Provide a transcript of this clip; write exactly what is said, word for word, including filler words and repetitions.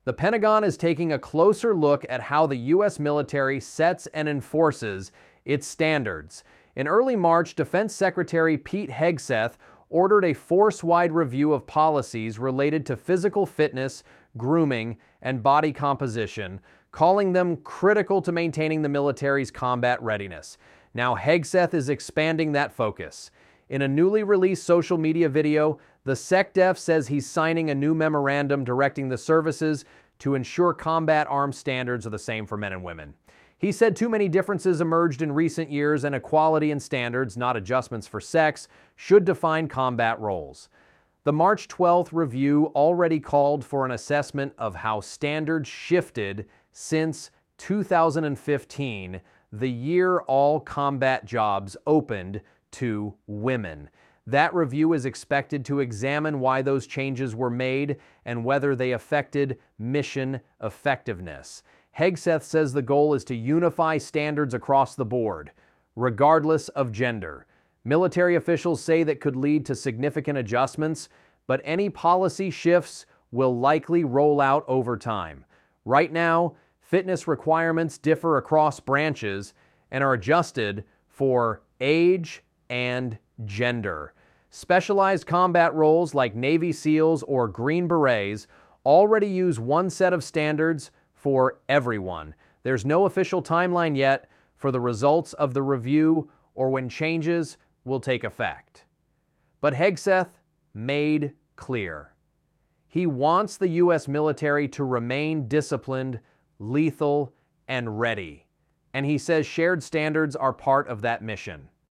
The Pentagon is taking a closer look at how the U S military sets and enforces its standards. In early March, Defense Secretary Pete Hegseth ordered a force-wide review of policies related to physical fitness, grooming, and body composition, calling them critical to maintaining the military's combat readiness. Now, Hegseth is expanding that focus. In a newly released social media video, the SecDef says he's signing a new memorandum directing the services to ensure combat arms standards are the same for men and women. He said too many differences emerged in recent years and equality in standards, not adjustments for sex, should define combat roles. The March twelfth review already called for an assessment of how standards shifted since two thousand fifteen, the year all combat jobs opened to women. That review is expected to examine why those changes were made and whether they affected mission effectiveness. Hegseth says the goal is to unify standards across the board, regardless of gender. Military officials say that could lead to significant adjustments, but any policy shifts will likely roll out over time. Right now, fitness requirements differ across branches and are adjusted for age and gender. Specialized combat roles like Navy SEALs or Green Berets already use one set of standards for everyone. There's no official timeline yet for the results of the review or when changes will take effect. But Hegseth made clear he wants the U S military to remain disciplined, lethal, and ready. And he says shared standards are part of that mission.